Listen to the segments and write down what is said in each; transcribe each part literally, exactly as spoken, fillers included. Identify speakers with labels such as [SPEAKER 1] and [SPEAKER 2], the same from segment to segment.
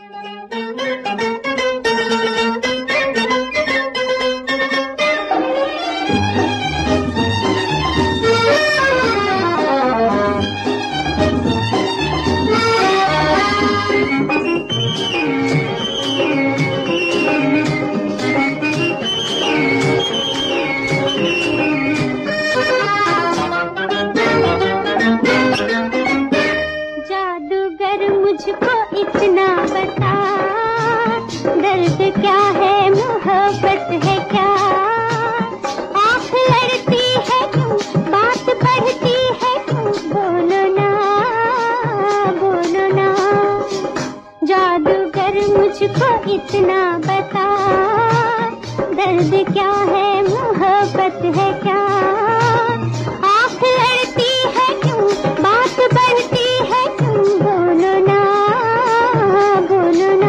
[SPEAKER 1] मुझको इतना बता, दर्द क्या है, मोहब्बत है क्या? आँख लड़ती है क्यों, बात बढ़ती है क्यों? बोलो ना, बोलो ना। जादूगर मुझको इतना बता, दर्द क्या है, मोहब्बत है क्या? आँख लड़ती है क्यों, बात बढ़ती है क्यों? बोलो ना, बोलो ना।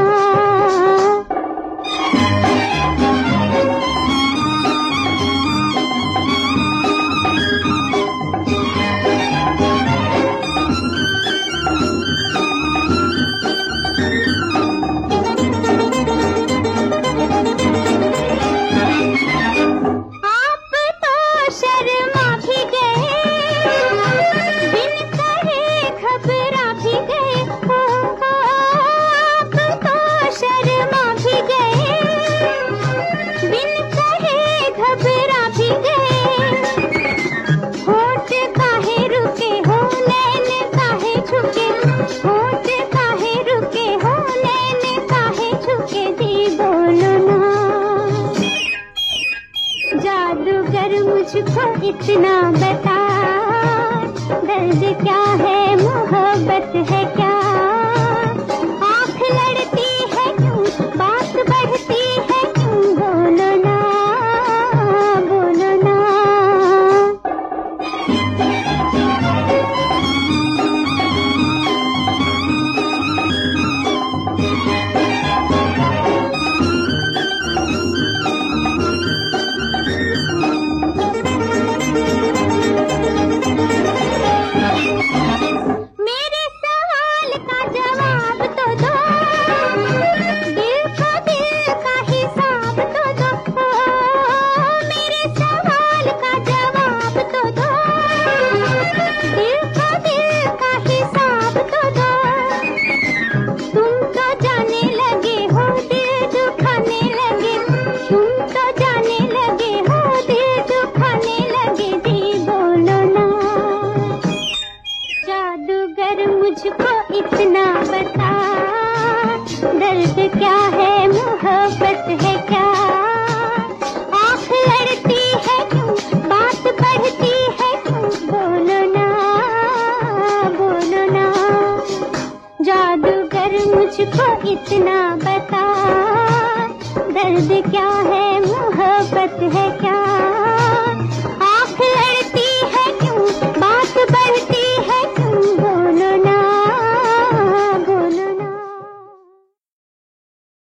[SPEAKER 1] आप तो शर्मा भी गए, बिन कहे घबरा भी गए। हो, हो, आप तो शर्मा भी गए, बिन कहे घबरा भी गए। होठ काहे रुके हो, नैन काहे झुके, होठ काहे रुके हो, नैन काहे झुके? जी बोलो ना। जादूगर मुझको इतना बता, दर्द क्या है, मोहब्बत है क्या? आँख लड़ती है क्यों, बात बढ़ती है क्यों? बोलो ना, बोलो ना। मेरे सवाल का जवाब तो दो, दिल को दिल का हिसाब तो दो। मेरे सवाल का जवाब तो दो, दिल को दिल का हिसाब तो दो। तुम तो जाने लगे हो, दिल दुखाने लगे, तुम तो जाने लगे हो, दिल दुखाने लगे। जी बोलो ना। जादूगर मुझको इतना बता, दर्द क्या है, मोहब्बत है क्या? आँख लड़ती है क्यों, बात बढ़ती है क्यों? बोलो ना, बोलो ना। जादूगर मुझको इतना बता, दर्द क्या है, मोहब्बत है क्या?